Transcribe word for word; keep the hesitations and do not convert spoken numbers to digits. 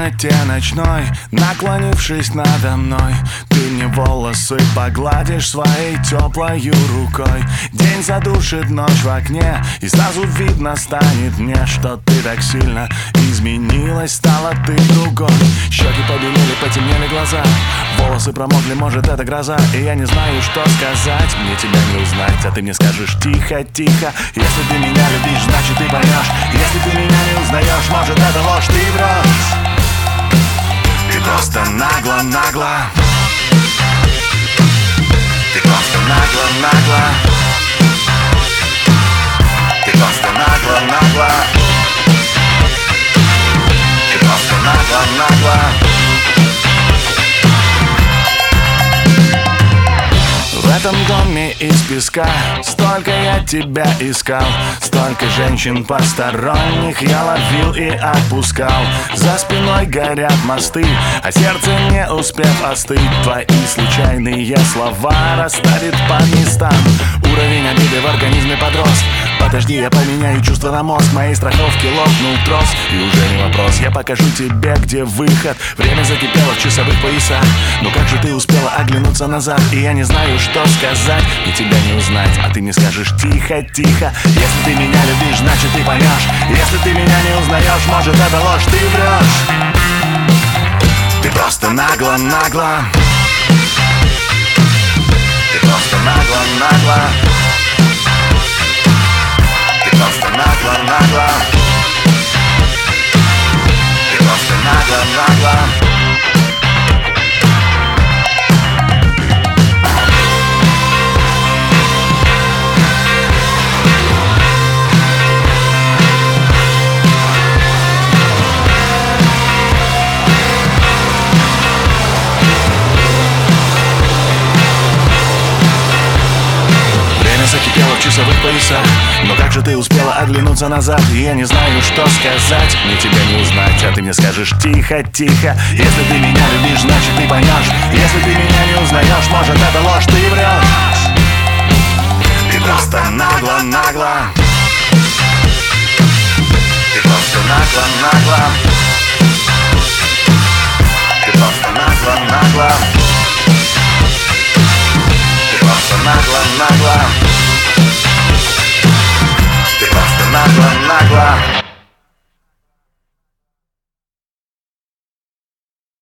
темноте ночной, наклонившись надо мной, ты мне волосы погладишь своей теплой рукой. День задушит ночь в окне, и сразу видно станет мне, что ты так сильно изменилась, стала ты другой. Щеки побелели, потемнели глаза, волосы промокли, может это гроза. И я не знаю, что сказать, мне тебя не узнать, а ты мне скажешь тихо, тихо. Если ты меня любишь, значит ты поймешь. Если ты меня не узнаешь, может это ложь, ты врешь. Ты просто нагло, нагло. Ты просто нагло, нагло. Ты просто нагло, нагло. Ты просто нагло, нагло. В этом доме из песка столько я тебя искал, столько женщин посторонних я ловил и отпускал. За спиной горят мосты, а сердце не успев остыть. Твои случайные слова расставит по местам. Уровень обиды в организме подрос. Подожди, я поменяю чувства на мозг. Моей страховки лопнул трос. И уже не вопрос, я покажу тебе, где выход. Время закипело в часовых поясах. Но как же ты успела оглянуться назад? И я не знаю, что сказать, и тебя не узнать, а ты мне скажешь тихо, тихо. Если ты меня любишь, значит ты поймешь. Если ты меня не узнаешь, может это ложь, ты врешь. Ты просто нагло, нагло. Ты просто нагло, нагло. Ты просто нагло, нагло. Ты просто нагло, нагло. Закипело в часовых поясах. Но как же ты успела оглянуться назад? И я не знаю, что сказать, мне тебя не узнать, а ты мне скажешь тихо, тихо. Если ты меня любишь, значит ты поймешь. Если ты меня не узнаешь, может это ложь, ты врешь. Ты просто нагло, нагло. Ты просто нагло, нагло. Ты просто нагло, нагло. Ты просто нагло, нагло. Ты просто нагло, нагло.